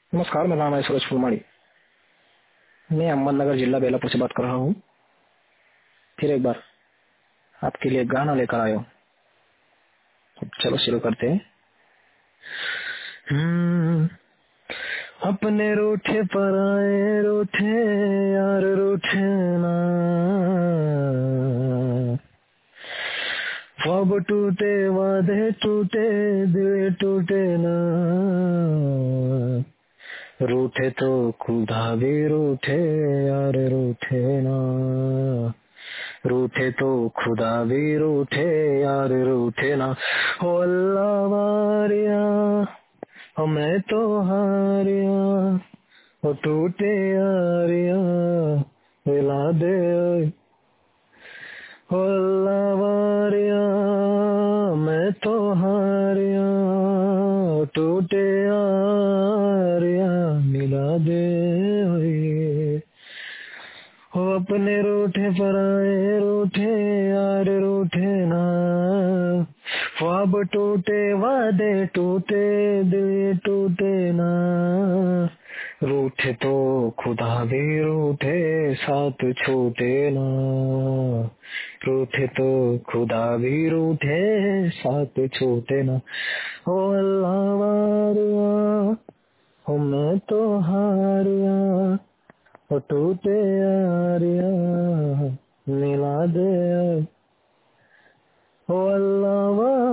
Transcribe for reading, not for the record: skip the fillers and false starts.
नमस्कार, मेरा नाम है सूरज फुलमाड़ी। मैं अहमदनगर जिला बेलापुर से बात कर रहा हूँ। फिर एक बार आपके लिए गाना लेकर आया हूँ। चलो शुरू करते हैं। अपने रूठे पराए रूठे यार रूठे ना, ख्वाब टूटे वादे टूटे दिल टूटे ना, रूठे तो खुदा भी रूठे यार रूठे ना, रूठे तो खुदा भी रूठे यार रूठे ना। हो अल्लाह वारिया हो मैं तो हारिया, हो टूटे यारिया हिला दे। हो अल्लाह वारिया मैं तो हारिया, हो टूटे यारिया मिला दे। हो अपने रूठे पराए रूठे यार रूठे ना, ख्वाब टूटे वादे टूटे दिल टूटे ना, रूठे तो खुदा भी रूठे साथ छूटे ना, रूठे तो खुदा भी रूठे साथ छूटे ना। ओ अल्लाह वारिया हो मैं तो हारिया, हो टूटे यारिया मिला दे। हो अल्लाह